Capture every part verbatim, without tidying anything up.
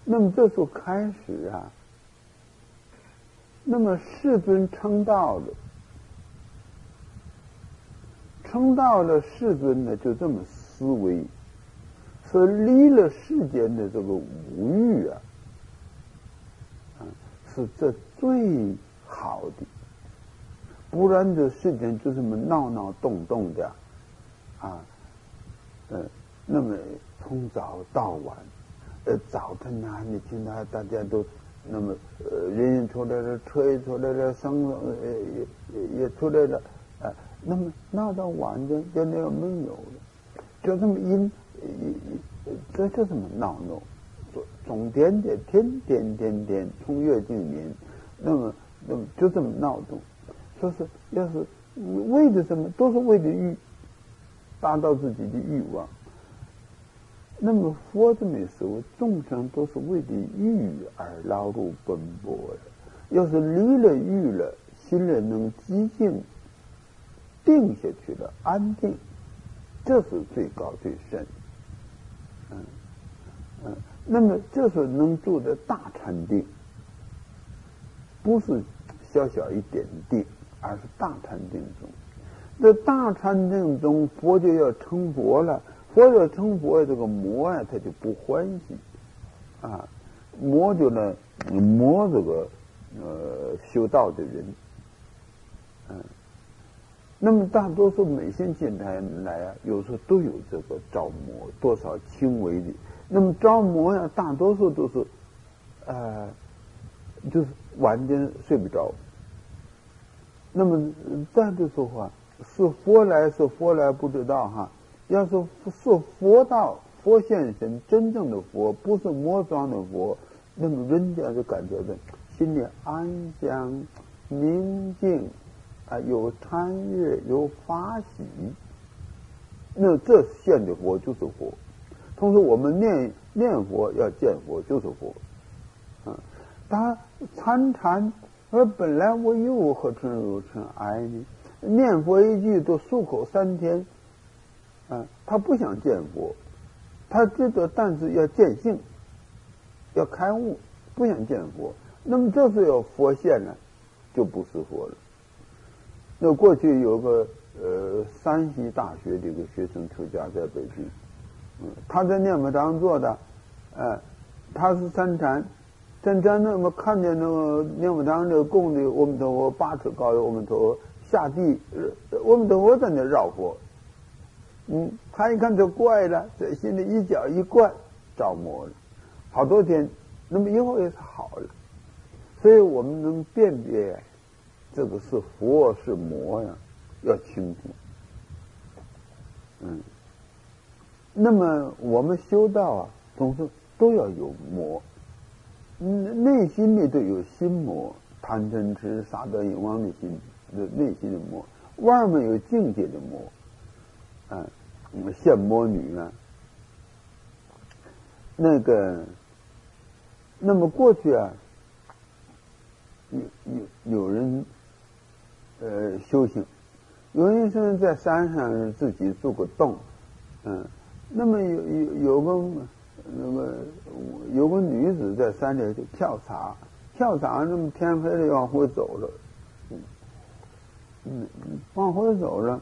那么这时候开始啊，那么世尊称道了，称道了世尊呢，就这么思维，说离了世间的这个五欲啊，啊，是这最好的，不然这世间就这么闹闹动动的，啊，呃，那么从早到晚，呃，早晨啊，你听他大家都那么呃，人也出来了，车也出来了，声呃也也出来了，啊、呃，那么闹到晚间就那个没有了，就这么阴，这就这么闹闹，总点点天天天天从月经年，那么那么就这么闹动，说是要是为的什么，都是为了欲，达到自己的欲望。那么佛这么说，众生都是为了欲而劳碌奔波的。要是离了欲了，心里能寂静定下去了，安定，这是最高最深。嗯嗯，那么这是能做的大禅定，不是小小一点定，而是大禅定中。这大禅定中，佛就要成佛了。佛要成佛，这个魔啊，他就不欢喜啊，魔就呢魔这个呃修道的人，嗯、啊，那么大多数美心进来来啊，有时候都有这个着魔，多少轻微的。那么着魔呀，大多数都是呃，就是晚间睡不着。那么再就说话，是佛来是佛来不知道哈。要是是佛道，佛现身，真正的佛，不是魔装的佛，那么人家就感觉到心里安详、宁静，啊，有参悦，有法喜。那这现的佛就是佛。同时，我们念念佛要见佛就是佛，啊，他参禅，而本来我又何曾如尘埃呢？念佛一句都漱口三天。啊，他不想见佛，他知道，但是要见性，要开悟，不想见佛。那么这时候佛现了，就不是佛了。那过去有个呃山西大学的一个学生出家在北京，嗯，他在念佛堂做的，呃，他是参禅，参禅那么看见那个念佛堂那个供的阿弥陀佛八尺高的阿弥陀佛下地，阿弥陀佛在那绕佛。嗯，他一看就怪了，这心里一脚一怪，着魔了，好多天。那么以后也是好了，所以我们能辨别这个是佛是魔呀，要清楚。嗯，那么我们修道啊，总是都要有魔，嗯，内心里头有心魔，贪嗔痴杀盗淫妄的心的内心的魔，外面有境界的魔。啊，现魔女啊，那个，那么过去啊，有有有人呃修行，有人是在山上自己做个洞，嗯，那么有有有个那个有个女子在山里就跳茶，跳茶那么天黑了往回走了，嗯嗯，往回走了。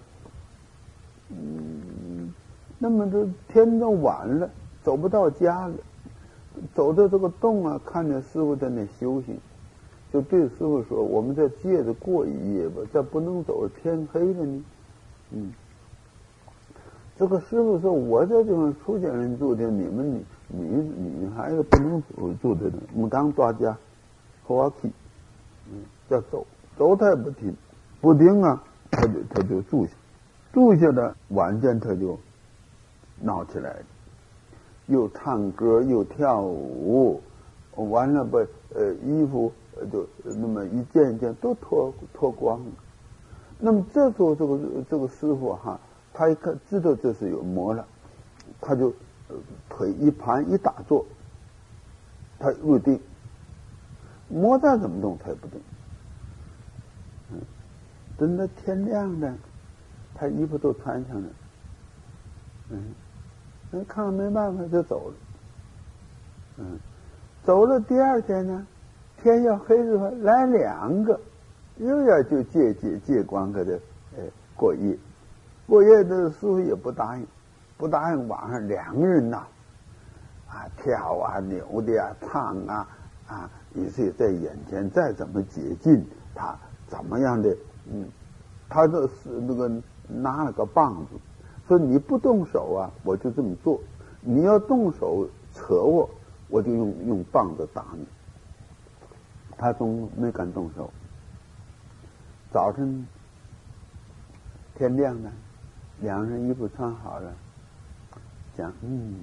嗯，那么这天都晚了，走不到家了，走到这个洞啊，看见师傅在那修行，就对师傅说：“我们再接着过一夜吧，再不能走，天黑了呢。”嗯，这个师傅说：“我这地方出家人住的，你们女女女孩子不能走住的，我们刚抓家，和我去，嗯，要走，走他也不听，不听啊，他就他就住下。”住下了，晚间他就闹起来了，又唱歌又跳舞，完了把呃衣服就那么一件一件都脱脱光了。那么这时候这个这个师傅哈，他一看知道这是有魔了，他就腿一盘一打坐，他入定，魔再怎么动他也不动。嗯，等到天亮了。他衣服都穿上了，嗯，那看了没办法就走了，嗯， 走了第二天呢，天要黑的话来两个，又要就借借借光给他呃过夜，过夜的师傅也不答应，不答应，晚上两个人呐，啊跳啊扭的啊唱啊啊，于是在眼前再怎么解禁，他怎么样的嗯，他这是那个拿了个棒子，说你不动手啊，我就这么做；你要动手扯我，我就用用棒子打你。他总没敢动手。早晨天亮了，两人衣服穿好了，讲嗯，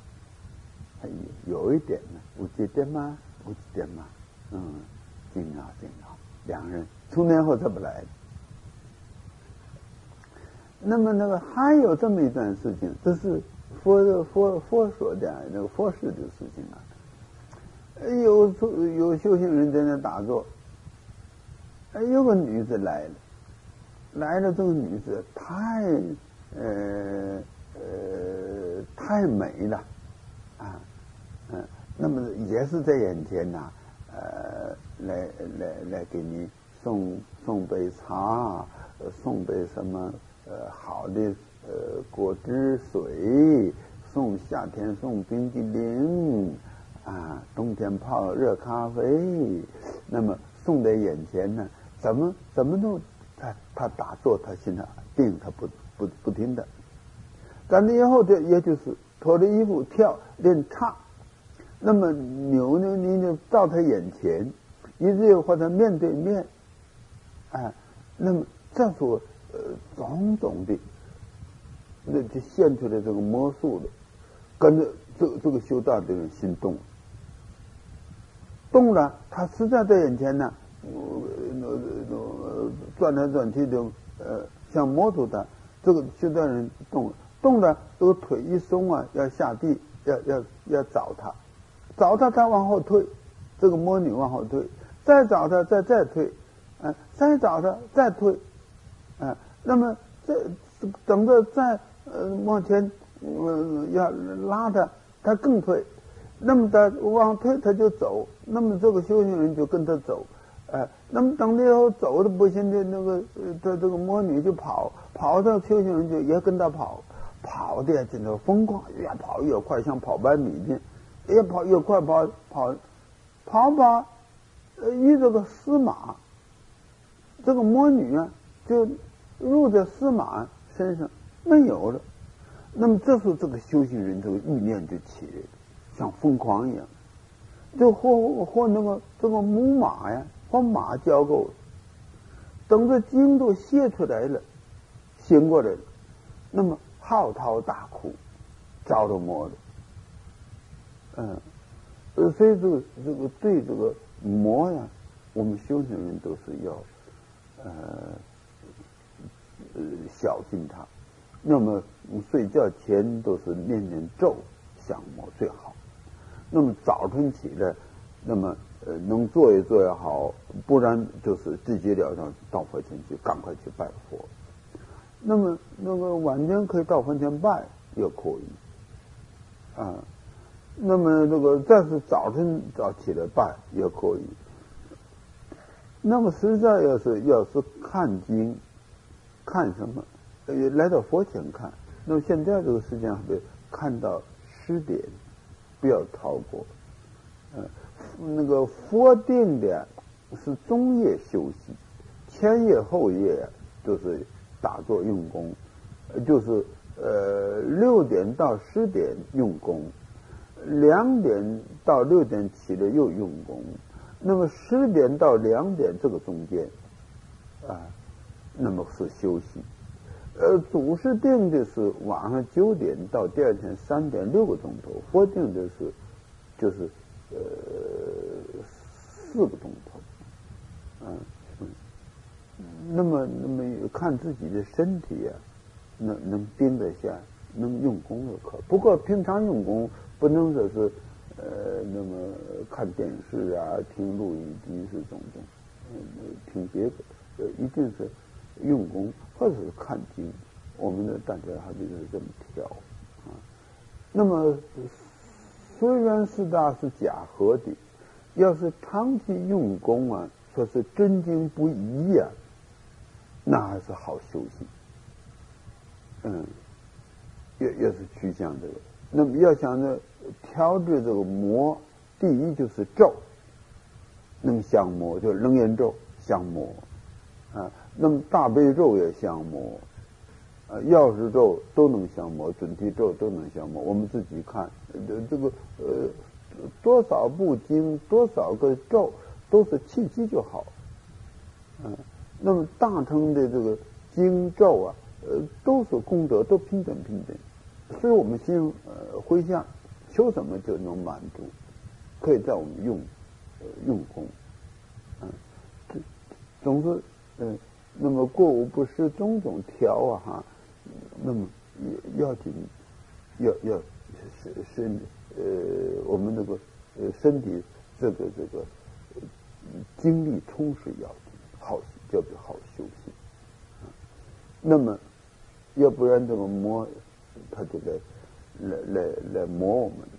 有一点呢，有几点吗？有几点吗？嗯，挺好挺好。两人从年后才不来。那么那个还有这么一段事情，这是佛佛佛所的那个佛事的事情啊。有有修行人在那打坐，有个女子来了，来了这个女子太呃呃太美了啊，嗯、呃，那么也是在眼前呐、啊，呃，来来来给你送送杯茶，送杯什么呃好的呃果汁水，送夏天送冰激凌。啊，冬天泡热咖啡，那么送在眼前呢，怎么怎么都他他打坐，他心里定，他不不不听的。干了以后，这也就是脱了衣服跳练唱，那么扭扭捏捏到他眼前，一直又和他面对面，啊，那么这时候呃种种的，那就现出来这个魔术了，跟着这这个修道的人心动。动了，他实在在眼前呢，呃呃转来转去的，呃，像摩托的，这个修道人动了，动了，这个腿一松啊，要下地，要要要找他，找他，他往后退，这个魔女往后退，再找他，再再退，啊、呃，再找他，再退，啊、呃，那么这等着再呃往前，呃要拉他，他更退。那么他往退他就走，那么这个修行人就跟他走，呃，那么等以后走的不行的那个，呃，他这个魔女就跑，跑到修行人就也跟他跑，跑的真的疯狂，越跑越快，像跑百米的，越跑越快，跑跑跑吧，呃，遇这个司马，这个魔女啊就入在司马身上没有了，那么这时候这个修行人这个意念就起来了。像疯狂一样，就和和那个这个母马呀，和马交媾，等着精都泄出来了，醒过来了，那么嚎啕大哭，着了魔了，嗯，呃，所以这个这个对这个魔呀，我们修行人都是要呃呃小心它。那么睡觉前都是念念咒降魔最好。那么早晨起来，那么呃能做一做也好，不然就是直截了当到佛前去，赶快去拜佛。那么那个晚间可以到佛前拜也可以，啊，那么这个再是早晨早起来拜也可以。那么实在要是要是看经，看什么，呃来到佛前看。那么现在这个时间还得看到十点。不要超过，呃，那个佛定的是中夜休息，前夜后夜就是打坐用功，就是呃六点到十点用功，两点到六点起来又用功，那么十点到两点这个中间，啊，那么是休息。呃，祖师定的是晚上九点到第二天三点六个钟头，佛定的是就是呃四个钟头，嗯嗯，那么那么看自己的身体啊，能能盯得下，能用功就可。不过平常用功不能说是呃那么看电视啊、听录音机是种种，嗯，听别的，呃，一定是用功。或者是看经，我们的大家还就是这么挑啊。那么虽然四大是假合的，要是长期用功啊，说是真经不移呀、啊，那还是好修行。嗯，也也是趋向这个。那么要想着调制这个魔，第一就是咒，能降魔，就楞严咒降魔啊。那么大悲咒也降魔，啊，药师咒都能降魔，准提咒都能降魔。我们自己看，这个呃多少部经，多少个咒，都是气机就好。嗯、啊，那么大乘的这个经咒啊，呃，都是功德，都平等平等。所以我们心呃回向，求什么就能满足，可以在我们用呃用功，嗯、啊，总是嗯、呃，那么过午不食种种调啊哈，那么要紧要要是是呃我们那个呃身体这个这个精力充实要紧，好叫做好修行，啊，那么要不然这个魔。他就来来来来磨我们。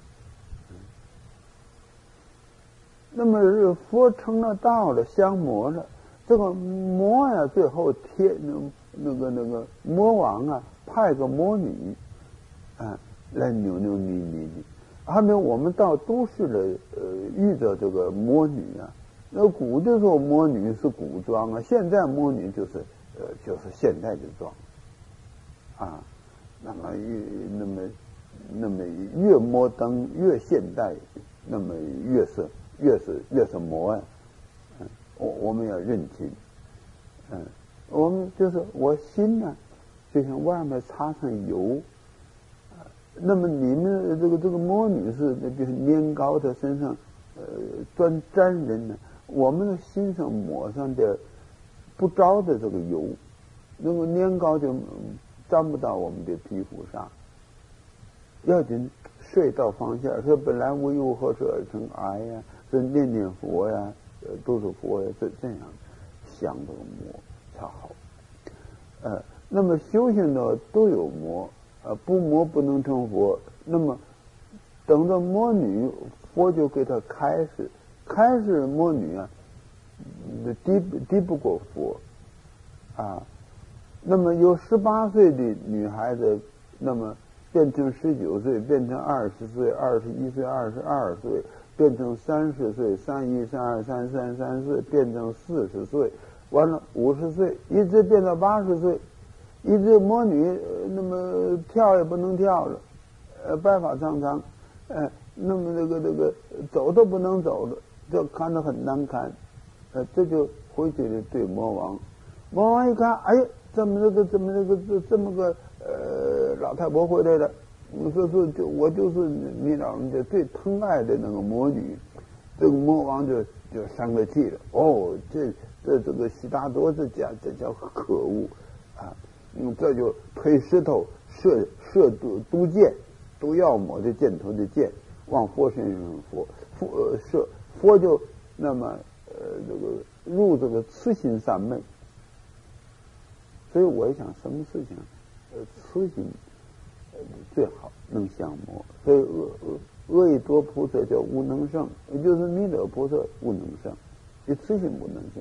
那么是佛成了道了，相磨了，这个魔呀，最后贴那那个那个魔王啊，派个魔女啊来扭扭捏捏的。还没有我们到都市了，呃，遇到这个魔女啊，那古的时候魔女是古装啊，现在魔女就是呃就是现代的装啊。那么越那么那么越摩登越现代，那么越是越是越是魔啊！嗯，我我们要认清，嗯，我们就是我心呢、啊，就像外面擦上油，那么你们这个这个魔女是比如年糕在身上，呃，专沾人呢，我们的心上抹上的不着的这个油，那个年糕就。沾不到我们的皮肤上，要紧睡到方向。说本来无忧何事而成哀呀，这念念佛呀，呃，都是佛呀，这这样想这个魔才好。呃，那么修行呢都有魔，呃，不魔不能成佛。那么等着魔女，佛就给他开示，开示魔女啊，敌敌不过佛啊。那么有十八岁的女孩子，那么变成十九岁，变成二十岁，二十一岁，二十二岁，变成三十岁，三一、三二、三三、三四，变成四十岁，完了五十岁，一直变到八十岁，一直魔女，呃、那么跳也不能跳了，呃，白发苍苍，呃，那么这个这个走都不能走了，这看着很难看，呃，这就回去的对魔王，魔王一看，哎。这么这个这么这个这这么个呃老太婆回来了，我说说就我就是你老人家最疼爱的那个魔女，这个魔王就就生了气了。哦，这这这个悉达多这家这叫可恶啊！嗯，这就推石头射射毒毒箭，毒药抹的箭头的箭往佛身上佛佛呃射佛就那么呃这个入这个慈心三昧。所以我想，什么事情，呃，慈心，呃，最好能降魔。所以阿阿阿逸多菩萨叫无能胜，也就是弥勒菩萨无能胜，你慈心不能胜。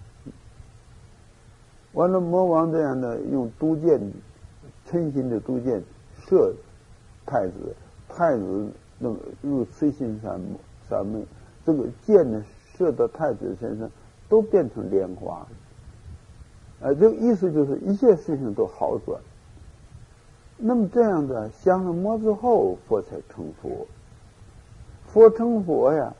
完了，魔王这样的用毒箭，嗔心的毒箭射太子，太子能入慈心三三昧，这个箭呢射到太子身上，都变成莲花。呃，这个意思就是一切事情都好转。那么这样的降了魔之后，佛才成佛。佛成佛呀，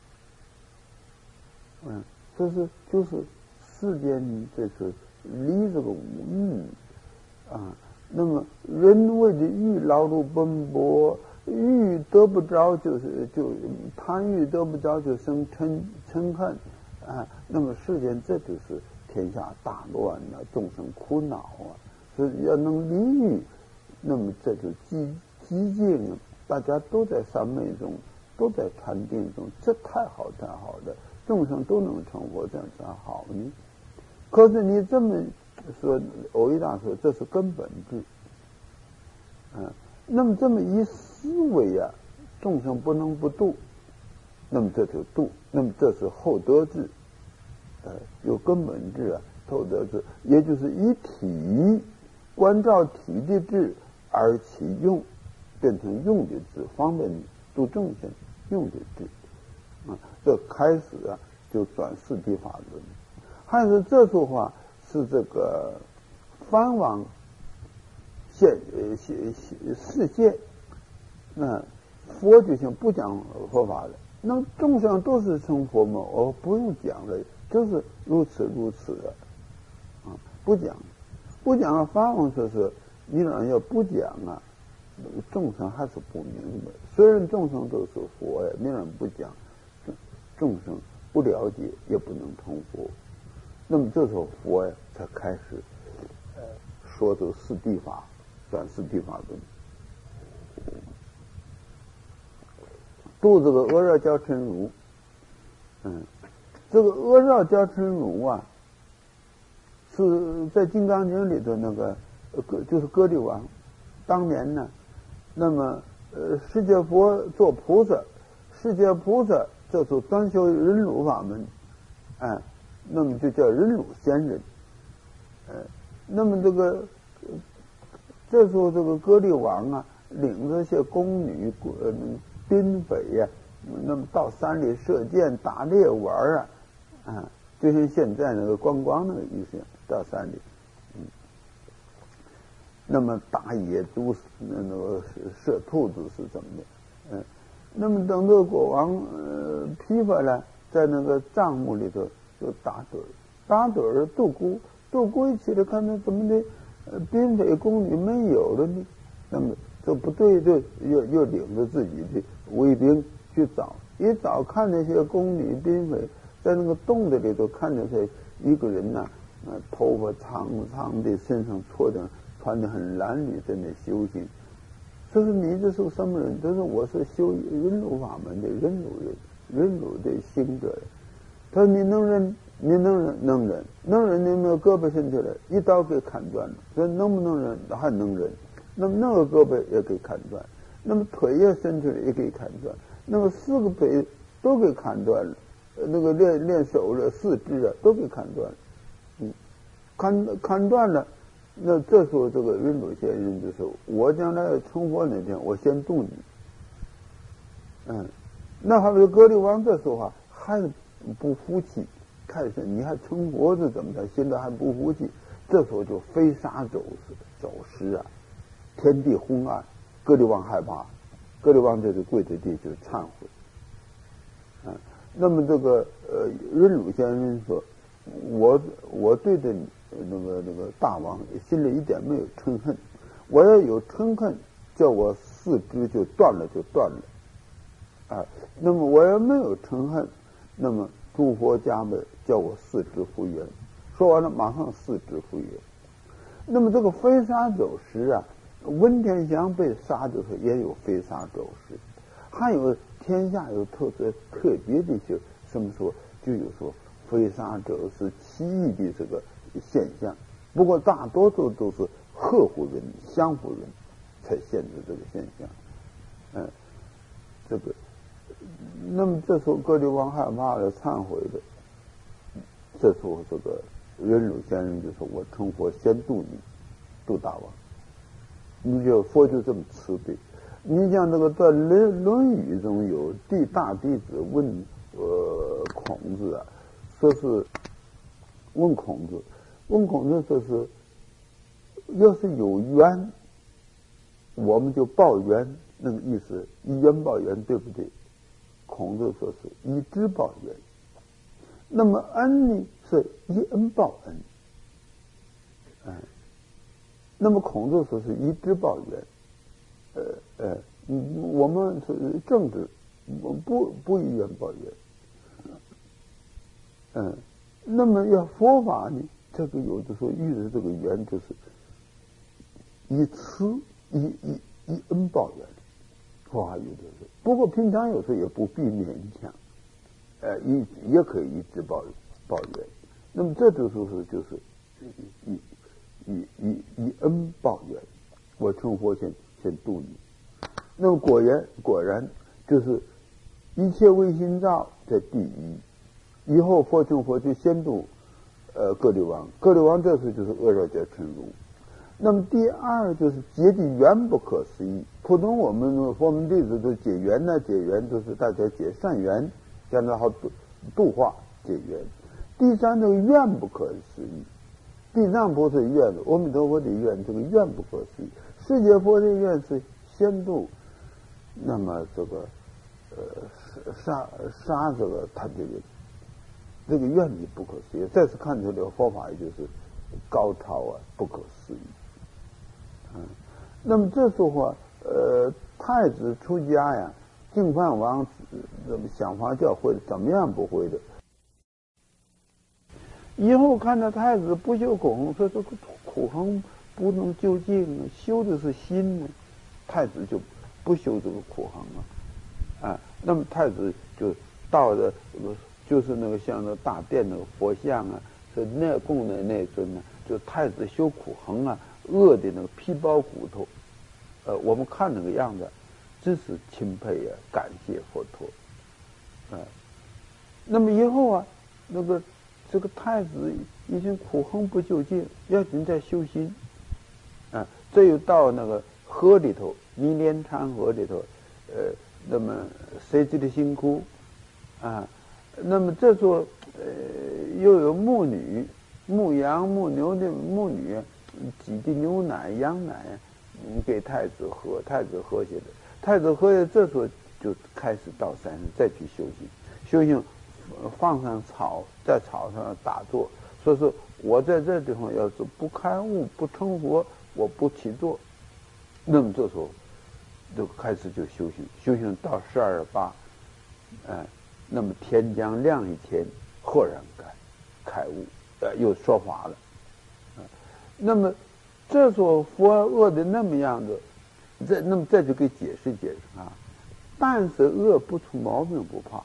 嗯，这是就是世间这是离这个五欲啊。那么人为了欲劳碌奔波，欲得不着就是就贪欲得不着就生嗔嗔恨啊。那么世间这就是。天下大乱啊，众生苦恼啊，所以要能离欲，那么这就寂寂静啊，大家都在三昧中，都在禅定中，这太好太好了，众生都能成佛，这样才好呢。可是你这么说，藕益大说这是根本智，嗯、啊，那么这么一思维啊， 众生不能不度，那么这就度，那么这是后得智，呃，有根本智啊，后得智，也就是以体关照体的智而其用，变成用的智，方便度众生用的智啊，这开始啊就转四谛法轮，还是这句话是这个藩王现呃世世界，那佛就像不讲佛法了，那么众生都是成佛嘛，我不用讲了，就是如此如此的啊，不讲不讲啊，藩王说是你让要不讲啊，众生还是不明白，虽然众生都是佛呀，你让不讲，众生不了解也不能成佛。那么这时候佛呀才开始呃说这个四谛法，转四谛法论，度这个阿绕教尘如，嗯，这个阿绕教尘如啊，是在《金刚经》里头那个呃就是歌利王，当年呢，那么呃释迦佛做菩萨，释迦菩萨这时候专修忍辱法门，哎。那么就叫忍辱仙人，呃，那么这个这时候这个歌利王啊，领着些宫女、呃嫔妃呀，那么到山里射箭、打猎玩啊，啊，就像现在那个观光那个意思，到山里，嗯，那么打野猪、那个射兔子是怎么的？嗯、呃，那么等到国王呃批发了，在那个帐幕里头。就打盹儿，打盹儿度孤，度孤一起来看他怎么的，呃，嫔妃宫女没有了呢？那么这不对，就又又领着自己的卫兵去找，一找看那些宫女嫔妃在那个洞子里头，看着这一个人呐、啊，呃，头发长长的，身上搓的穿的很褴褛，在那修行。说是你这是什么人？他说我是修忍辱法门的忍辱人，忍辱的行者。他说你能忍，你能忍，能忍，能忍，你那个胳膊伸出来，一刀给砍断了。说能不能忍？还能忍。那么那个胳膊也给砍断，那么腿也伸出来也给砍断，那么四个腿都给砍断了，那个练练手了、四肢啊都给砍断了。嗯，砍砍断了，那这时候这个忍辱仙人就说：“我将来成佛那天，我先度你。”嗯，那还有歌利王这说话还是。不服气，开始你还成佛是怎么的？现在还不服气，这时候就飞沙走石，走石啊，天地昏暗，歌利王害怕，歌利王这就跪在地就忏悔。啊，那么这个呃忍辱仙人说，我我对着那个那个大王心里一点没有嗔恨，我要有嗔恨，叫我四肢就断了就断了，啊，那么我要没有嗔恨。那么诸佛加被叫我四肢复原，说完了马上四肢复原。那么这个飞沙走石啊，文天祥被杀的时候也有飞沙走石，还有天下有特别特别的一些什么说就有说飞沙走石奇异的这个现象，不过大多数都是合乎人、相互人才现的这个现象，嗯，这个。那么这时候歌利王害怕了，忏悔了。这时候这个忍辱仙人就说：“我成佛先度你，度大王。”你就佛就这么慈悲。你像这个在《论论语》中有弟大弟子问呃孔子啊，说是问孔子，问孔子说是要是有冤，我们就报冤，那个意思，以冤报冤，对不对？孔子说是以知报怨，那么恩呢是以恩报恩，嗯，那么孔子说是以知报怨，呃呃，我们是政治，不不以怨报怨，嗯，那么要佛法呢，这个有的时候遇的这个缘就是以慈以以以恩报怨。佛法有的是，不过平常有时候也不必勉强，呃，也也可以一直抱抱怨。那么这种时候就是以以以以恩报怨，我成佛先先度你。那么果然果然， 就是一切唯心造在第一，以后佛穷佛就先度呃各流王，各流王这时就是阿若迦纯如。那么第二就是结的缘不可思议，普通我们佛门弟子都结缘呢，结缘都是大家结善缘，将来好度度化结缘。第三这个愿不可思议，地藏菩萨愿，阿弥陀佛的愿，这个愿不可思议。世界佛的愿是先度，那么这个呃杀杀这个他这个这个愿力不可思议。再次看出这个佛法，也就是高超啊，不可思议。嗯，那么这时候啊，呃，太子出家呀，净饭王怎么想法教会，怎么样不会的？以后看到太子不修苦行，说这个苦行不能究竟，修的是心呢，太子就不修这个苦行了，啊，那么太子就到了，就是那个像那大殿那个佛像啊，是那供的那尊呢，就太子修苦行啊。饿的那个皮包骨头，呃，我们看那个样子，真是钦佩啊，感谢佛陀，啊、呃。那么以后啊，那个这个太子已经苦行不究竟，要紧在修心，啊、呃，这又到那个河里头，尼连禅河里头，呃，那么谁知的辛苦，啊，那么这座呃又有牧女，牧羊牧牛的牧女。挤的牛奶、羊奶，嗯，给太子喝，太子喝下来，太子喝下，这时候就开始到山上再去修行，修行放上草，在草上打坐，所以说我在这地方要是不开悟、不成佛，我不起坐，那么这时候就开始就修行，修行到十二八，哎，那么天将亮一天，豁然开开悟，呃，又说法了。那么，这所佛恶的那么样子，再那么再就给解释解释啊。但是恶不出毛病不怕，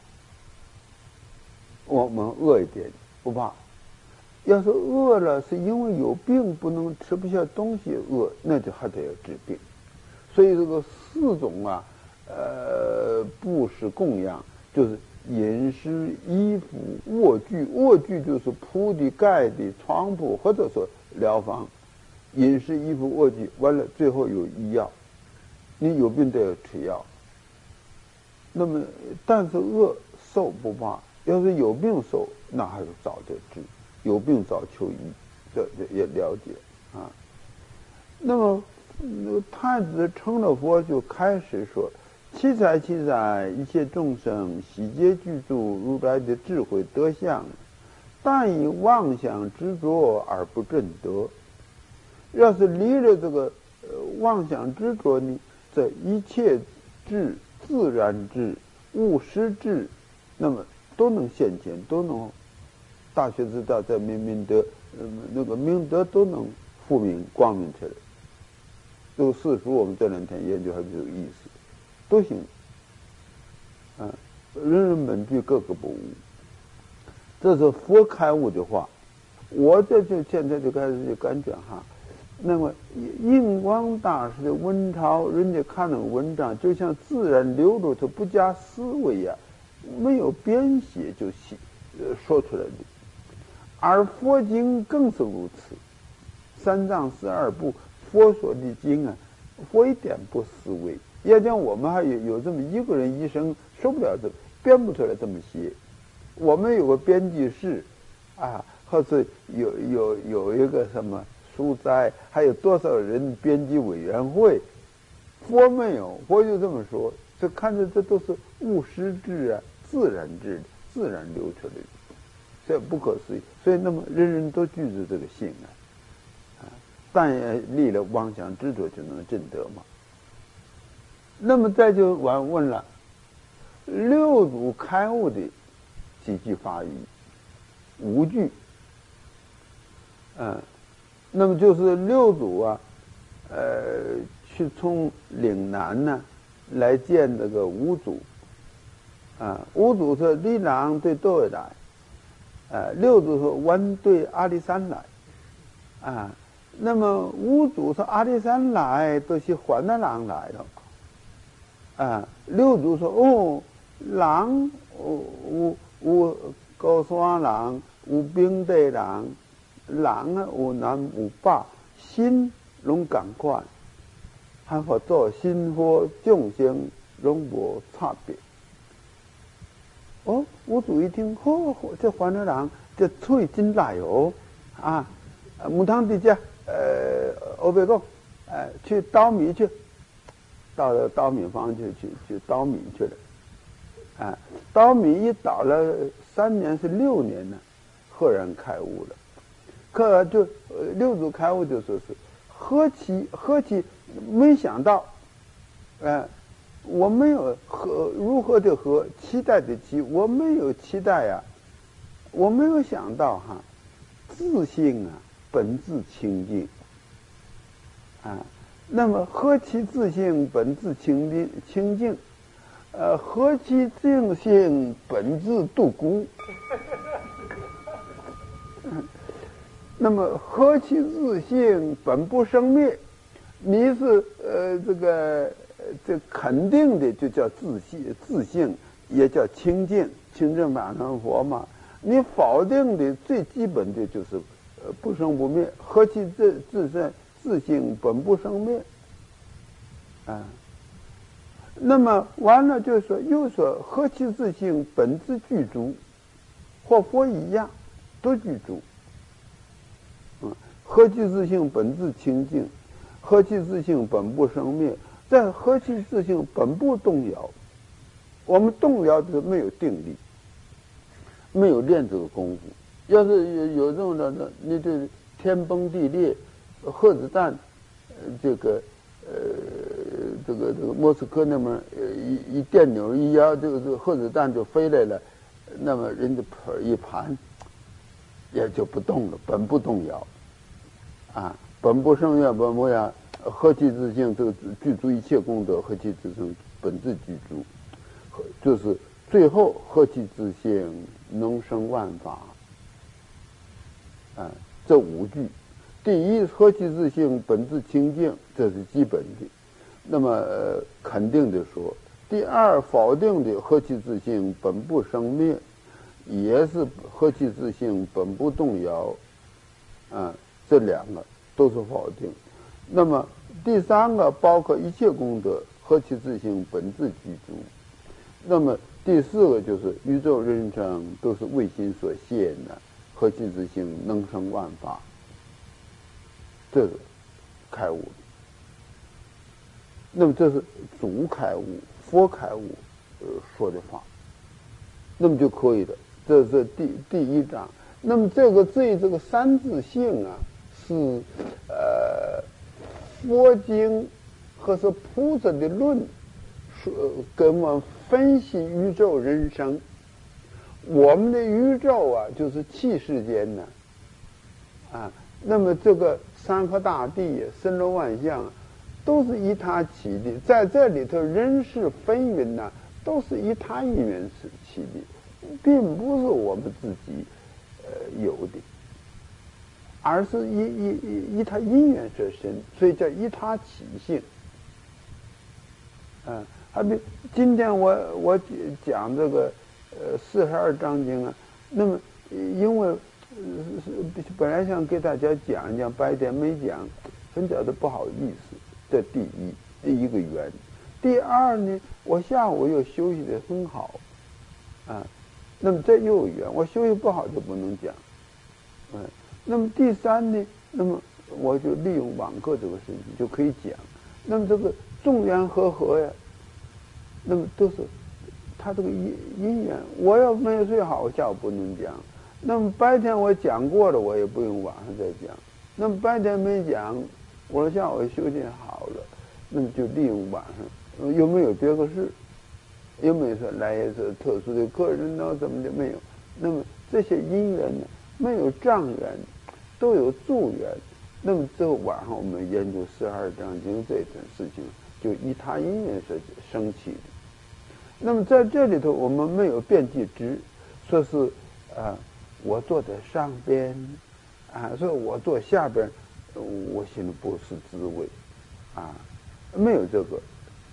我们恶一点不怕。要是饿了，是因为有病不能吃不下东西饿，那就还得要治病。所以这个四种啊，呃，布施供养，就是饮食、衣服、卧具。卧具就是铺的、盖的、床铺，或者说疗房。饮食、衣服、卧具，完了最后有医药，你有病得要吃药。那么，但是饿瘦不怕，要是有病瘦，那还是早点治，有病早求医，这也了解啊。那么，那个太子成了佛，就开始说：“七彩七彩，一切众生悉皆具足如来的智慧德相，但以妄想执着而不证得。”要是离了这个呃妄想执着呢，这一切智、自然智、务实智，那么都能现前，都能大学之道在明明德，呃那个明德都能复明光明起来。这个四书我们这两天研究还比较有意思，都行。啊，人人本具，个个不无。这是佛开悟的话，我这就现在就开始就感觉哈。那么印光大师的文钞，人家看那个文章，就像自然流露，它不加思维呀、啊，没有编写就写呃说出来的。而佛经更是如此，三藏十二部佛说的经啊，佛一点不思维。要讲我们还有有这么一个人一生说不了这编不出来这么些，我们有个编辑室啊，或是有有有一个什么。书斋还有多少人编辑委员会？佛没有，佛就这么说。这看着这都是务实智啊，自然智，自然流出来的，这不可思议。所以那么人人都具足这个性啊，啊，但也立了妄想执着就能证得嘛。那么再就完问了，六祖开悟的几句法语，五句，嗯。那么就是六祖啊，呃，去从岭南呢来见这个五祖，啊，五祖说李郎对多位来，呃，六祖说弯对阿里山来，啊，那么五祖说阿里山来都是还那郎来了， 啊，六祖说哦，人有有高山人，有平地人，人啊有南有北，心拢共款，还佛做心佛众生拢无差别。哦，五祖一听，嚯、哦，这烦恼人这嘴真赖哦，啊，唔通伫这呃，我别讲，呃，去捣米去，到了捣米坊去去去捣米去了，啊，捣米一捣了三年是六年呢，赫然开悟了。可就呃六祖开悟就说是何其何其没想到，呃，我没有何如何的何期待的期，我没有期待呀、啊，我没有想到哈，自性啊本自清净啊，那么何其自性本自清净清净，呃，何其自性本自度孤。那么何其自性本不生灭，你是呃这个这肯定的就叫自性，自性也叫清净，清净法身佛嘛。你否定的最基本的就是呃不生不灭，何其自自身自性本不生灭啊。那么完了就说又说何其自性本自具足，或佛一样都具足。何其自性本自清净，何其自性本不生灭，在何其自性本不动摇。我们动摇的没有定力，没有练这个功夫。要是有有这种的，你这天崩地裂，核子弹，呃，这个呃，这个这个莫斯科那么呃一一电钮一压，这个这个核子弹就飞来了，那么人家盆一盘，也就不动了，本不动摇。啊，本不生灭，本不呀，何其自性，这个具足一切功德，何其自性本自具足，就是最后何其自性能生万法。啊，这五句，第一何其自性本自清净，这是基本的，那么、呃、肯定的说。第二否定的何其自性本不生灭，也是何其自性本不动摇，啊。这两个都是否定。那么第三个包括一切功德，何其自性本自具足。那么第四个就是宇宙人生都是为心所现的，何其自性能生万法。这个开悟。那么这是主开悟、佛开悟呃说的话，那么就可以了。这是第第一章。那么这个对这个三自性啊。是呃，佛经和是菩萨的论，说跟我们分析宇宙人生。我们的宇宙啊，就是气世间呢，啊，那么这个山河大地、森罗万象，都是依他起的。在这里头，人事纷纭呢，都是依他因缘起的，并不是我们自己呃有的。而是依依依依他因缘摄身，所以叫依他起性。嗯，还比今天我我讲这个呃四十二章经啊，那么因为、呃、本来想给大家讲一讲，白天没讲，真觉得不好意思。这第一第一个缘，第二呢，我下午又休息得很好，啊，那么这又有缘，我休息不好就不能讲，嗯。那么第三呢？那么我就利用网课这个事情就可以讲。那么这个众缘和合呀，那么都是他这个因因缘。我要没有睡好，我下午不能讲。那么白天我讲过了，我也不用晚上再讲。那么白天没讲，我下午休息好了，那么就利用晚上。有没有别个事？有没有说来一次特殊的客人呢？怎么的没有？那么这些因缘呢？没有障缘，都有助缘。那么之后晚上我们研究十二章经这件事情，就依他因缘所生起的。那么在这里头，我们没有辩记执，说是啊、呃，我坐在上边，啊，说我坐下边，我心里不是滋味，啊，没有这个。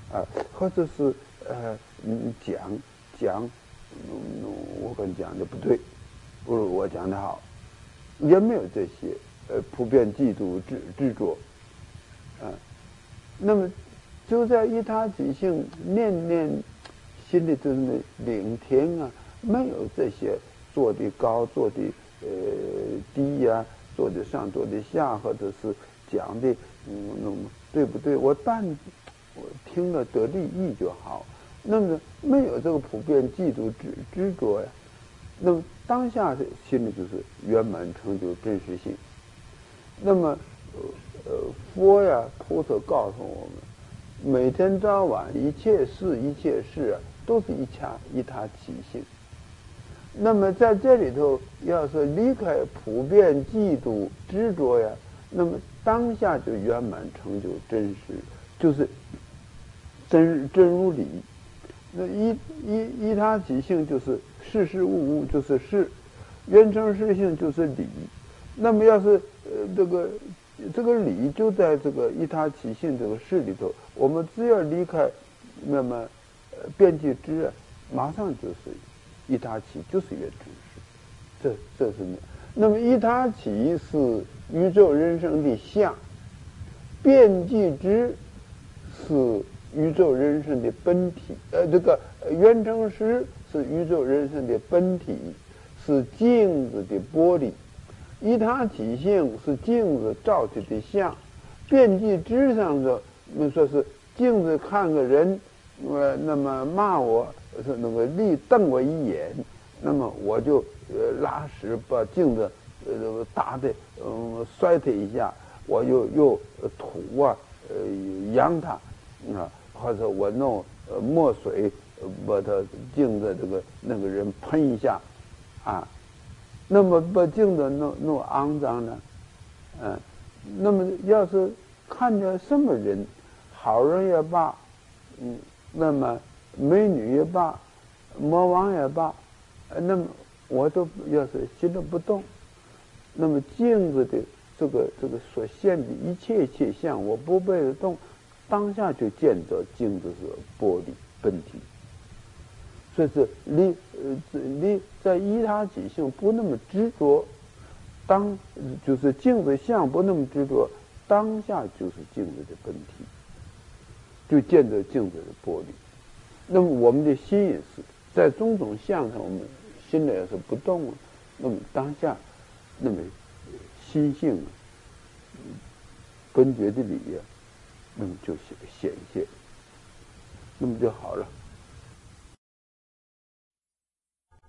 啊，或者是呃嗯讲讲，嗯我可能讲的不对，不如我讲的好，也没有这些呃普遍嫉妒执执着，啊，那么就在一他即性，念念心里头的聆听啊，没有这些做的高做的呃低呀、啊，做的上做的下，或者是讲的嗯那么对不对？我但我听了得利益就好。那么没有这个普遍嫉妒执执着呀，那么当下的心里就是圆满成就真实性。那么呃佛呀菩萨告诉我们，每天早晚一切事一切事啊，都是一他一他起性。那么在这里头，要是离开普遍嫉妒执着呀，那么当下就圆满成就真实，就是真真如理。那一一一他起性就是事事物物就是事，缘成实性就是理。那么要是呃这个这个理就在这个一他起性这个事里头，我们只要离开，那么呃边际知啊，马上就是一他起，就是缘成实。这这是那么一他起是宇宙人生的相，边际知是宇宙人生的本体，呃，这个缘成实是宇宙人生的本体，是镜子的玻璃。一他起性是镜子照起的相，边际知上的，那说是镜子看个人，呃，那么骂我是那个立瞪我一眼，那么我就呃拉屎把镜子呃打的嗯摔他一下，我又又吐啊呃扬他啊，或者我弄呃墨水把他镜子这个那个人喷一下啊。那么把镜子弄弄肮脏呢，嗯、呃，那么要是看见什么人，好人也罢，嗯，那么美女也罢，魔王也罢，那么我都要是心里不动，那么镜子的这个这个所现的一切一切相，我不被得动，当下就见着镜子是玻璃本体。所以是离呃离在依他起性不那么执着，当就是镜子相不那么执着，当下就是镜子的本体，就见着镜子的玻璃。那么我们的心也是在种种相上，我们心里要是不动，那么当下那么心性啊，本觉的理啊，那么就显显现，那么就好了。